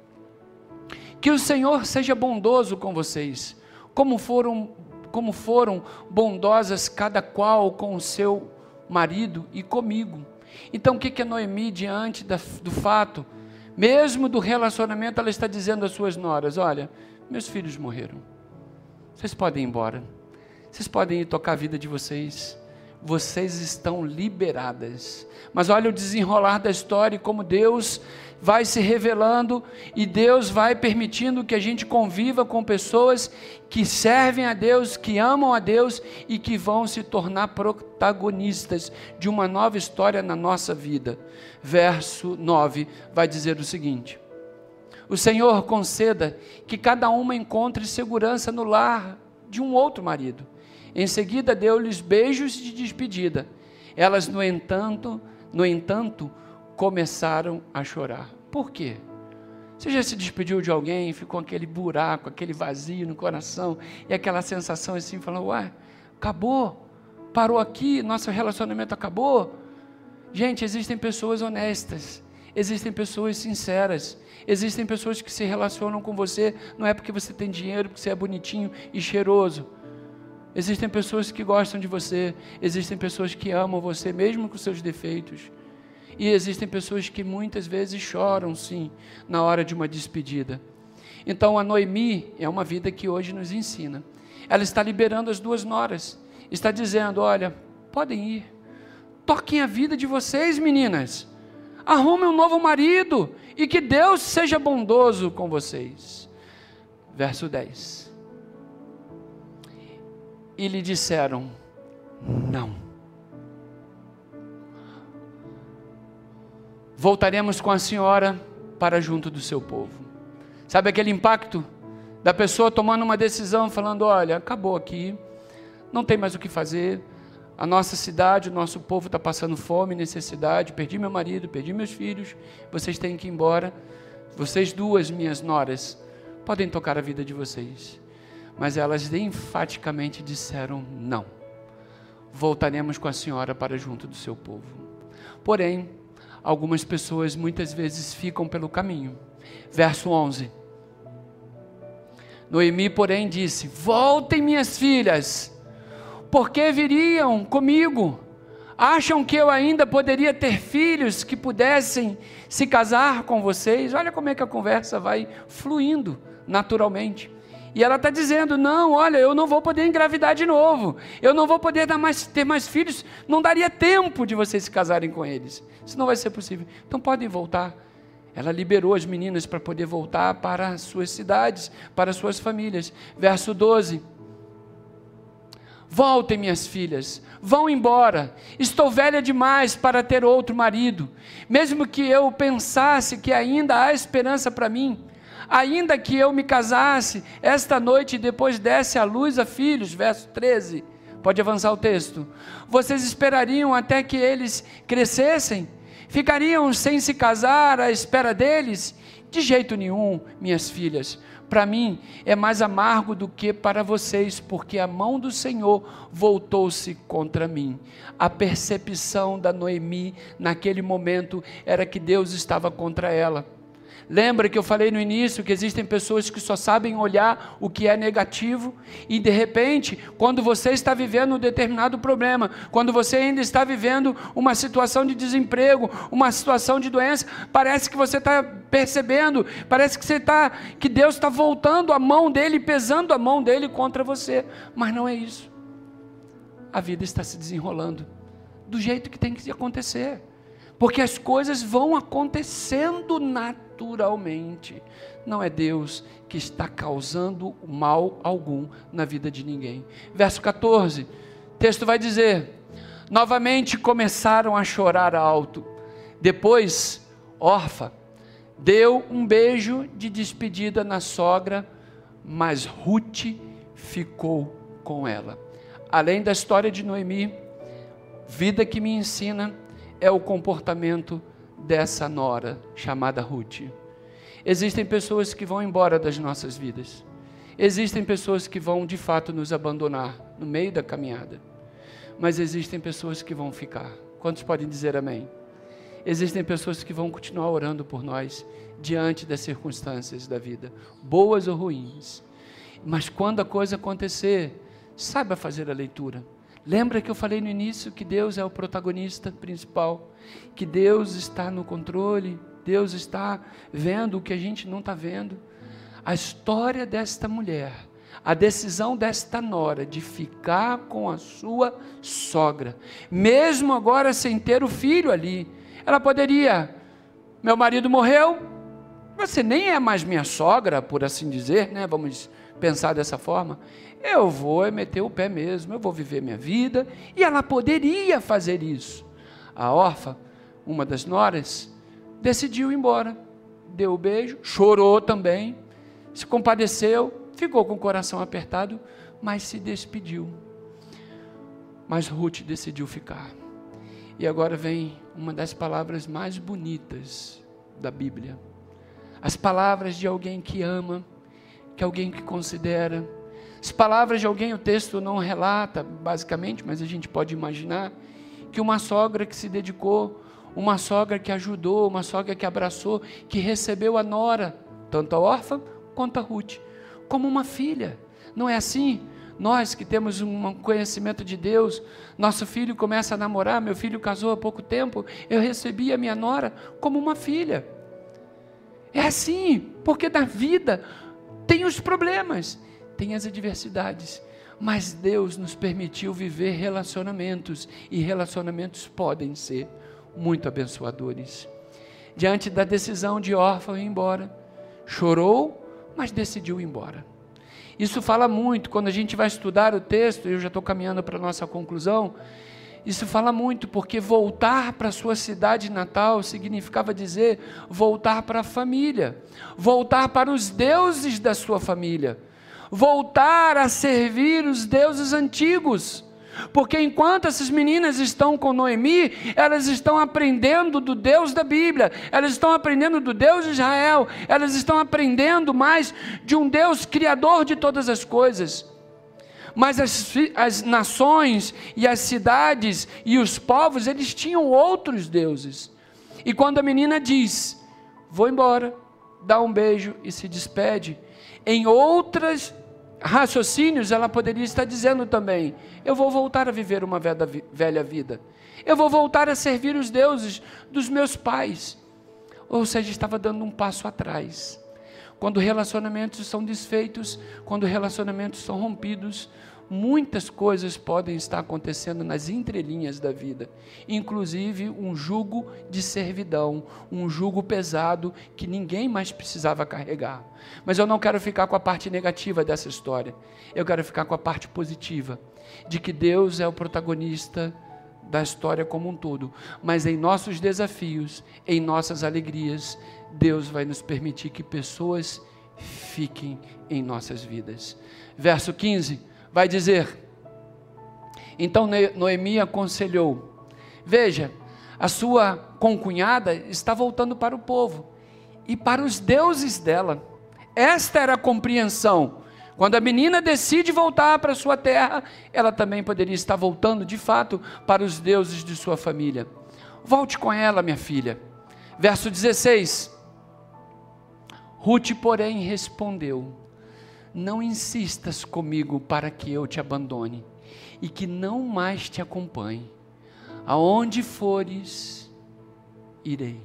A: que o Senhor seja bondoso com vocês, como foram, como foram bondosas cada qual com o seu marido e comigo. Então o que, que a Noemi, diante da, do fato, mesmo do relacionamento, ela está dizendo às suas noras, olha, meus filhos morreram, vocês podem ir embora, vocês podem ir tocar a vida de vocês, vocês estão liberadas. Mas olha o desenrolar da história e como Deus vai se revelando, e Deus vai permitindo que a gente conviva com pessoas que servem a Deus, que amam a Deus e que vão se tornar protagonistas de uma nova história na nossa vida. Verso nove vai dizer o seguinte, o Senhor conceda que cada uma encontre segurança no lar de um outro marido. Em seguida deu-lhes beijos de despedida. Elas, no entanto, no entanto, começaram a chorar. Por quê? Você já se despediu de alguém, ficou aquele buraco, aquele vazio no coração, e aquela sensação assim, falando, ué, acabou, parou aqui, nosso relacionamento acabou. Gente, existem pessoas honestas, existem pessoas sinceras, existem pessoas que se relacionam com você, não é porque você tem dinheiro, porque você é bonitinho e cheiroso. Existem pessoas que gostam de você, existem pessoas que amam você, mesmo com seus defeitos. E existem pessoas que muitas vezes choram, sim, na hora de uma despedida. Então, a Noemi é uma vida que hoje nos ensina. Ela está liberando as duas noras, está dizendo, olha, podem ir, toquem a vida de vocês, meninas, arrumem um novo marido, e que Deus seja bondoso com vocês. Verso dez. E lhe disseram, não. Voltaremos com a senhora para junto do seu povo. Sabe aquele impacto da pessoa tomando uma decisão, falando, olha, acabou aqui, não tem mais o que fazer, a nossa cidade, o nosso povo está passando fome, necessidade, perdi meu marido, perdi meus filhos, vocês têm que ir embora, vocês duas, minhas noras, podem tocar a vida de vocês. Mas elas enfaticamente disseram, não, voltaremos com a senhora para junto do seu povo. Porém, algumas pessoas muitas vezes ficam pelo caminho. Verso onze. Noemi, porém, disse, voltem, minhas filhas, porque viriam comigo? Acham que eu ainda poderia ter filhos que pudessem se casar com vocês? Olha como é que a conversa vai fluindo naturalmente. E ela está dizendo, não, olha, eu não vou poder engravidar de novo, eu não vou poder dar mais, ter mais filhos, não daria tempo de vocês se casarem com eles, isso não vai ser possível, então podem voltar. Ela liberou as meninas para poder voltar para as suas cidades, para as suas famílias. Verso doze. Voltem, minhas filhas, vão embora, estou velha demais para ter outro marido, mesmo que eu pensasse que ainda há esperança para mim, ainda que eu me casasse esta noite e depois desse à luz a filhos, verso treze, pode avançar o texto, vocês esperariam até que eles crescessem? Ficariam sem se casar à espera deles? De jeito nenhum, minhas filhas, para mim é mais amargo do que para vocês, porque a mão do Senhor voltou-se contra mim. A percepção da Noemi naquele momento era que Deus estava contra ela. Lembra que eu falei no início que existem pessoas que só sabem olhar o que é negativo e de repente, quando você está vivendo um determinado problema, quando você ainda está vivendo uma situação de desemprego, uma situação de doença, parece que você está percebendo, parece que, você está, que Deus está voltando a mão dele, pesando a mão dele contra você, mas não é isso. A vida está se desenrolando do jeito que tem que acontecer, porque as coisas vão acontecendo naturalmente, não é Deus que está causando mal algum na vida de ninguém. Verso quatorze, o texto vai dizer, novamente começaram a chorar alto, depois Orfa deu um beijo de despedida na sogra, mas Ruth ficou com ela. Além da história de Noemi, vida que me ensina é o comportamento dessa nora chamada Ruth. Existem pessoas que vão embora das nossas vidas, existem pessoas que vão de fato nos abandonar no meio da caminhada, mas existem pessoas que vão ficar. Quantos podem dizer amém? Existem pessoas que vão continuar orando por nós diante das circunstâncias da vida, boas ou ruins, mas quando a coisa acontecer, saiba fazer a leitura. Lembra que eu falei no início que Deus é o protagonista principal, que Deus está no controle, Deus está vendo o que a gente não está vendo. A história desta mulher, a decisão desta nora de ficar com a sua sogra, mesmo agora sem ter o filho ali, ela poderia, meu marido morreu, você nem é mais minha sogra, por assim dizer, né? Vamos pensar dessa forma, eu vou meter o pé mesmo, eu vou viver minha vida, e ela poderia fazer isso. A Orfa, uma das noras, decidiu ir embora, deu o beijo, chorou também, se compadeceu, ficou com o coração apertado, mas se despediu. Mas Ruth decidiu ficar. E agora vem uma das palavras mais bonitas da Bíblia. As palavras de alguém que ama, que alguém que considera. As palavras de alguém, o texto não relata basicamente, mas a gente pode imaginar, que uma sogra que se dedicou, uma sogra que ajudou, uma sogra que abraçou, que recebeu a nora, tanto a órfã quanto a Ruth, como uma filha. Não é assim? Nós que temos um conhecimento de Deus, nosso filho começa a namorar, meu filho casou há pouco tempo, eu recebi a minha nora como uma filha. É assim, porque na vida tem os problemas, tem as adversidades, mas Deus nos permitiu viver relacionamentos, e relacionamentos podem ser muito abençoadores. Diante da decisão de órfão ir embora, chorou, mas decidiu ir embora. Isso fala muito, quando a gente vai estudar o texto, eu já estou caminhando para a nossa conclusão, isso fala muito, porque voltar para a sua cidade natal significava dizer voltar para a família, voltar para os deuses da sua família, voltar a servir os deuses antigos, porque enquanto essas meninas estão com Noemi, elas estão aprendendo do Deus da Bíblia, elas estão aprendendo do Deus de Israel, elas estão aprendendo mais de um Deus criador de todas as coisas. Mas as, as nações e as cidades e os povos, eles tinham outros deuses. E quando a menina diz, vou embora, dá um beijo e se despede, em outros raciocínios ela poderia estar dizendo também, eu vou voltar a viver uma velha vida, eu vou voltar a servir os deuses dos meus pais. Ou seja, estava dando um passo atrás. Quando relacionamentos são desfeitos, quando relacionamentos são rompidos, muitas coisas podem estar acontecendo nas entrelinhas da vida, inclusive um jugo de servidão, um jugo pesado que ninguém mais precisava carregar. Mas eu não quero ficar com a parte negativa dessa história, eu quero ficar com a parte positiva, de que Deus é o protagonista da história como um todo, mas em nossos desafios, em nossas alegrias, Deus vai nos permitir que pessoas fiquem em nossas vidas. Verso quinze, vai dizer, então Noemi aconselhou, veja, a sua concunhada está voltando para o povo, e para os deuses dela. Esta era a compreensão. Quando a menina decide voltar para sua terra, ela também poderia estar voltando, de fato, para os deuses de sua família. Volte com ela, minha filha. Verso dezesseis. Ruth, porém, respondeu, não insistas comigo para que eu te abandone, e que não mais te acompanhe. Aonde fores, irei.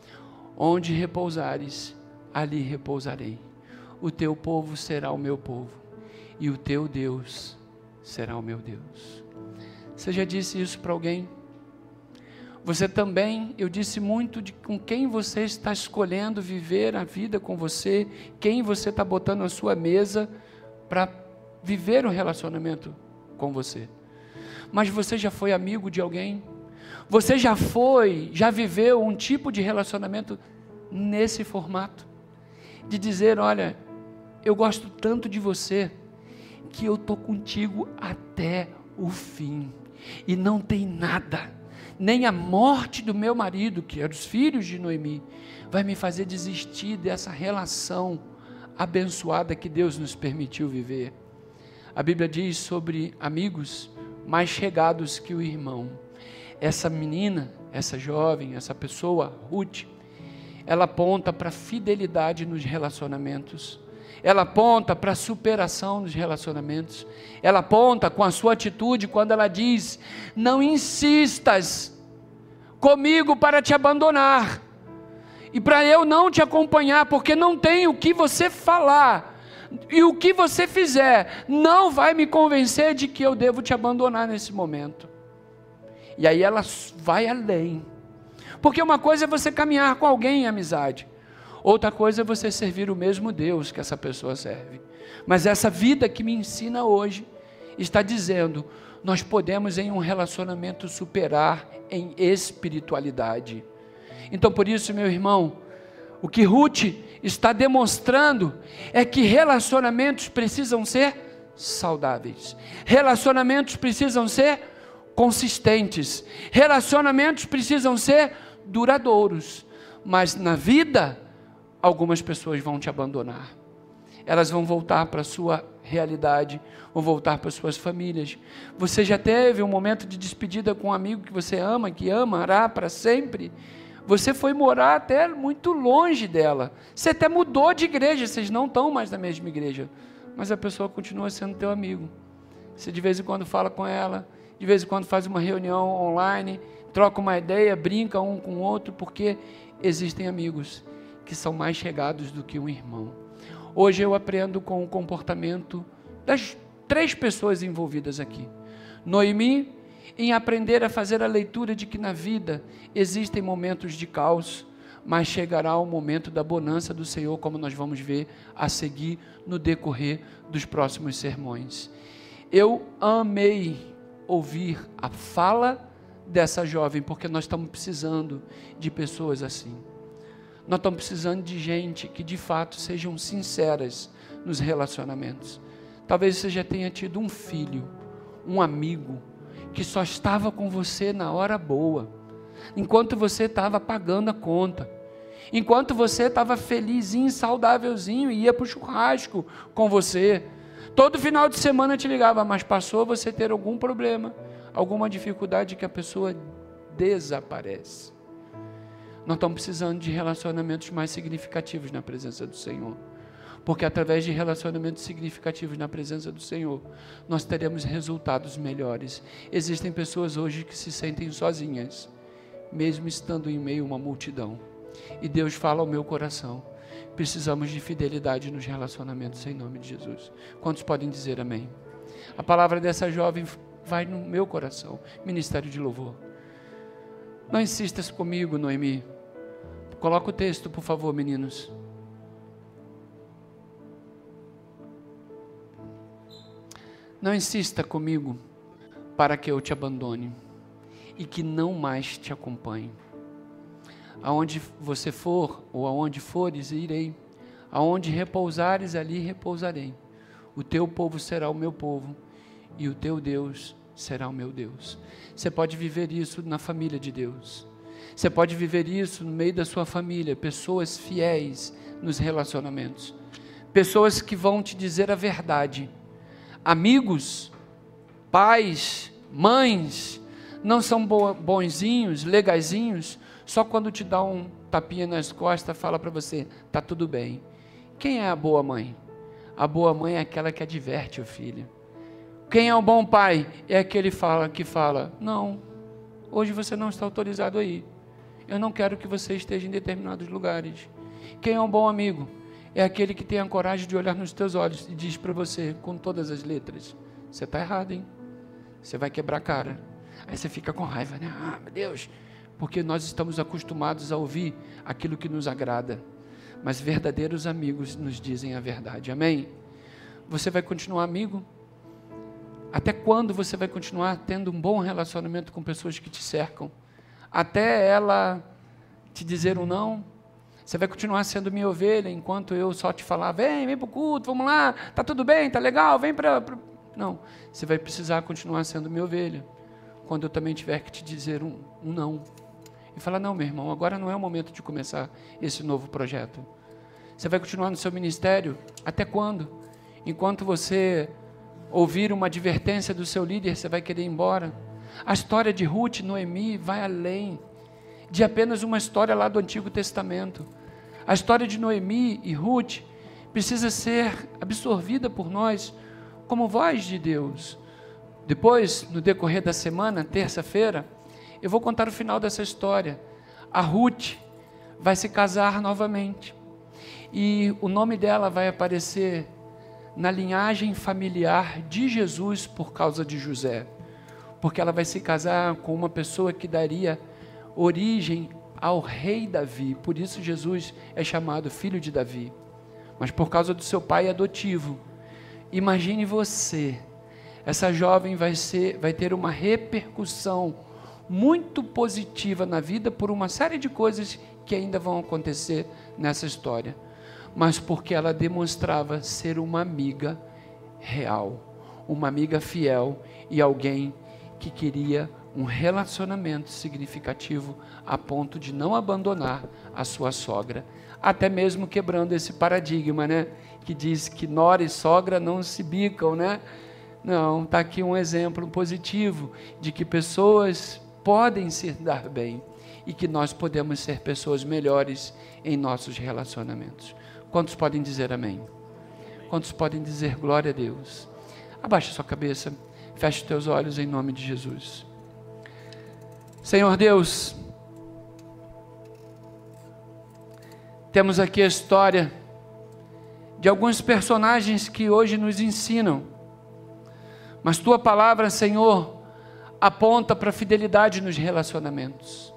A: Onde repousares, ali repousarei. O teu povo será o meu povo, e o teu Deus será o meu Deus. Você já disse isso para alguém? Você também, eu disse muito de com quem você está escolhendo viver a vida com você, quem você está botando na sua mesa para viver um relacionamento com você. Mas você já foi amigo de alguém? Você já foi, já viveu um tipo de relacionamento nesse formato? De dizer, olha, eu gosto tanto de você, que eu estou contigo até o fim, e não tem nada, nem a morte do meu marido, que era os filhos de Noemi, vai me fazer desistir dessa relação abençoada que Deus nos permitiu viver. A Bíblia diz sobre amigos mais chegados que o irmão. Essa menina, essa jovem, essa pessoa, Ruth, ela aponta para a fidelidade nos relacionamentos, ela aponta para a superação nos relacionamentos, ela aponta com a sua atitude quando ela diz, não insistas comigo para te abandonar, e para eu não te acompanhar, porque não tem o que você falar, e o que você fizer, não vai me convencer de que eu devo te abandonar nesse momento. E aí ela vai além, porque uma coisa é você caminhar com alguém em amizade, outra coisa é você servir o mesmo Deus que essa pessoa serve. Mas essa vida que me ensina hoje, está dizendo, nós podemos em um relacionamento superar em espiritualidade. Então por isso, meu irmão, o que Ruth está demonstrando, é que relacionamentos precisam ser saudáveis, relacionamentos precisam ser consistentes. Relacionamentos precisam ser duradouros, mas na vida, algumas pessoas vão te abandonar. Elas vão voltar para a sua realidade, vão voltar para suas famílias. Você já teve um momento de despedida com um amigo que você ama, que amará para sempre? Você foi morar até muito longe dela. Você até mudou de igreja, vocês não estão mais na mesma igreja, mas a pessoa continua sendo teu amigo. Você de vez em quando fala com ela, de vez em quando faz uma reunião online, troca uma ideia, brinca um com o outro, porque existem amigos que são mais chegados do que um irmão. Hoje eu aprendo com o comportamento das três pessoas envolvidas aqui. Noemi, em aprender a fazer a leitura de que na vida existem momentos de caos, mas chegará o momento da bonança do Senhor, como nós vamos ver a seguir no decorrer dos próximos sermões. Eu amei ouvir a fala dessa jovem, porque nós estamos precisando de pessoas assim. Nós estamos precisando de gente que de fato sejam sinceras nos relacionamentos. Talvez você já tenha tido um filho, um amigo, que só estava com você na hora boa, enquanto você estava pagando a conta, enquanto você estava felizinho, saudávelzinho, e ia para o churrasco com você. Todo final de semana te ligava, mas passou você ter algum problema, alguma dificuldade, que a pessoa desaparece. Nós estamos precisando de relacionamentos mais significativos na presença do Senhor, porque através de relacionamentos significativos na presença do Senhor, nós teremos resultados melhores. Existem pessoas hoje que se sentem sozinhas, mesmo estando em meio a uma multidão, e Deus fala ao meu coração: precisamos de fidelidade nos relacionamentos, em nome de Jesus. Quantos podem dizer amém? A palavra dessa jovem vai no meu coração. Ministério de louvor. Não insistas comigo, Noemi. Coloca o texto, por favor, meninos. Não insista comigo para que eu te abandone e que não mais te acompanhe. Aonde você for, ou aonde fores, irei. Aonde repousares, ali repousarei. O teu povo será o meu povo, e o teu Deus será o meu Deus. Você pode viver isso na família de Deus. Você pode viver isso no meio da sua família, pessoas fiéis nos relacionamentos. Pessoas que vão te dizer a verdade. Amigos, pais, mães, não são bonzinhos, legaisinhos, só quando te dá um tapinha nas costas, fala para você: está tudo bem. Quem é a boa mãe? A boa mãe é aquela que adverte o filho. Quem é o bom pai? É aquele fala, que fala: não, hoje você não está autorizado aí. Eu não quero que você esteja em determinados lugares. Quem é um bom amigo? É aquele que tem a coragem de olhar nos teus olhos e diz para você, com todas as letras: você está errado, hein? Você vai quebrar a cara. Aí você fica com raiva, né? Ah, meu Deus! Porque nós estamos acostumados a ouvir aquilo que nos agrada. Mas verdadeiros amigos nos dizem a verdade. Amém? Você vai continuar amigo? Até quando você vai continuar tendo um bom relacionamento com pessoas que te cercam? Até ela te dizer um não? Você vai continuar sendo minha ovelha enquanto eu só te falar: vem, vem para o culto, vamos lá, tá tudo bem, tá legal, vem para... Pra... Não, você vai precisar continuar sendo minha ovelha quando eu também tiver que te dizer um, um não. E falar: não, meu irmão, agora não é o momento de começar esse novo projeto. Você vai continuar no seu ministério? Até quando? Enquanto você ouvir uma advertência do seu líder, você vai querer ir embora? A história de Ruth e Noemi vai além de apenas uma história lá do Antigo Testamento. A história de Noemi e Ruth precisa ser absorvida por nós como voz de Deus. Depois, no decorrer da semana, terça-feira, eu vou contar o final dessa história. A Ruth vai se casar novamente, e o nome dela vai aparecer na linhagem familiar de Jesus por causa de José, porque ela vai se casar com uma pessoa que daria origem ao rei Davi. Por isso Jesus é chamado filho de Davi, mas por causa do seu pai adotivo. Imagine você, essa jovem vai ser, vai ter uma repercussão muito positiva na vida por uma série de coisas que ainda vão acontecer nessa história, mas porque ela demonstrava ser uma amiga real, uma amiga fiel e alguém que queria um relacionamento significativo a ponto de não abandonar a sua sogra, até mesmo quebrando esse paradigma, né? Que diz que nora e sogra não se bicam, né? Não, está aqui um exemplo positivo de que pessoas podem se dar bem e que nós podemos ser pessoas melhores em nossos relacionamentos. Quantos podem dizer amém? Quantos podem dizer glória a Deus? Abaixa sua cabeça, feche os teus olhos em nome de Jesus. Senhor Deus, temos aqui a história de alguns personagens que hoje nos ensinam, mas Tua palavra, Senhor, aponta para a fidelidade nos relacionamentos,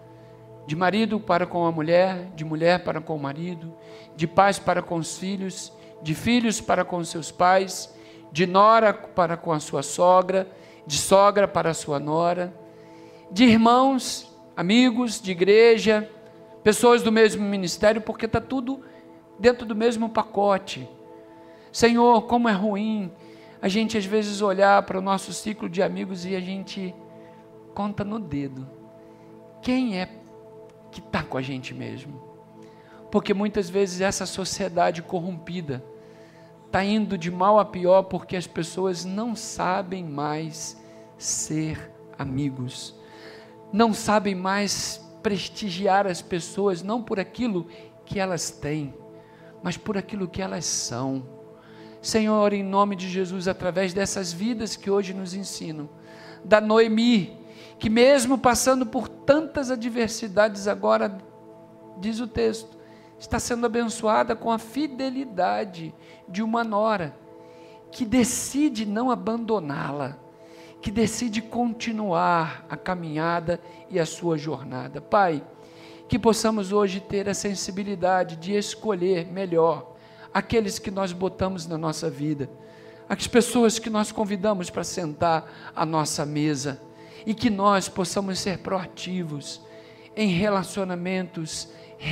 A: de marido para com a mulher, de mulher para com o marido, de pais para com os filhos, de filhos para com seus pais, de nora para com a sua sogra, de sogra para a sua nora, de irmãos, amigos, de igreja, pessoas do mesmo ministério, porque está tudo dentro do mesmo pacote. Senhor, como é ruim a gente às vezes olhar para o nosso ciclo de amigos e a gente conta no dedo quem é que está com a gente mesmo, porque muitas vezes essa sociedade corrompida está indo de mal a pior, porque as pessoas não sabem mais ser amigos, não sabem mais prestigiar as pessoas, não por aquilo que elas têm, mas por aquilo que elas são. Senhor, em nome de Jesus, através dessas vidas que hoje nos ensinam, da Noemi, que mesmo passando por tantas adversidades agora, diz o texto, está sendo abençoada com a fidelidade de uma nora, que decide não abandoná-la, que decide continuar a caminhada e a sua jornada. Pai, que possamos hoje ter a sensibilidade de escolher melhor aqueles que nós botamos na nossa vida, as pessoas que nós convidamos para sentar à nossa mesa, e que nós possamos ser proativos em relacionamentos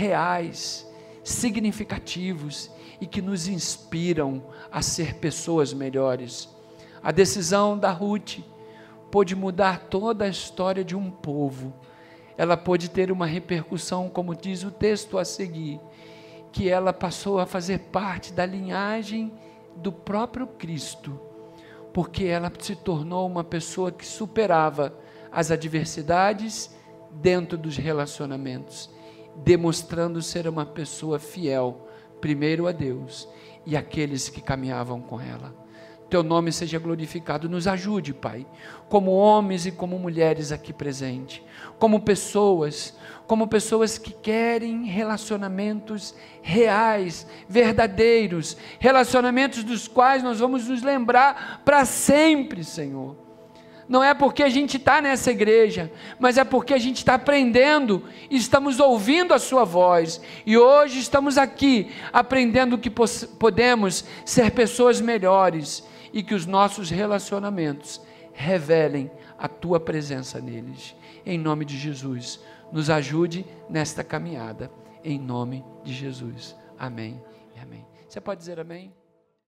A: reais, significativos, e que nos inspiram a ser pessoas melhores. A decisão da Ruth pôde mudar toda a história de um povo, ela pôde ter uma repercussão, como diz o texto a seguir, que ela passou a fazer parte da linhagem do próprio Cristo, porque ela se tornou uma pessoa que superava as adversidades dentro dos relacionamentos, demonstrando ser uma pessoa fiel, primeiro a Deus e àqueles que caminhavam com ela. Teu nome seja glorificado, nos ajude, Pai, como homens e como mulheres aqui presentes, como pessoas, como pessoas que querem relacionamentos reais, verdadeiros, relacionamentos dos quais nós vamos nos lembrar para sempre, Senhor. Não é porque a gente está nessa igreja, mas é porque a gente está aprendendo e estamos ouvindo a sua voz, e hoje estamos aqui aprendendo que podemos ser pessoas melhores, e que os nossos relacionamentos revelem a tua presença neles. Em nome de Jesus, nos ajude nesta caminhada, em nome de Jesus, amém e amém. Você pode dizer amém?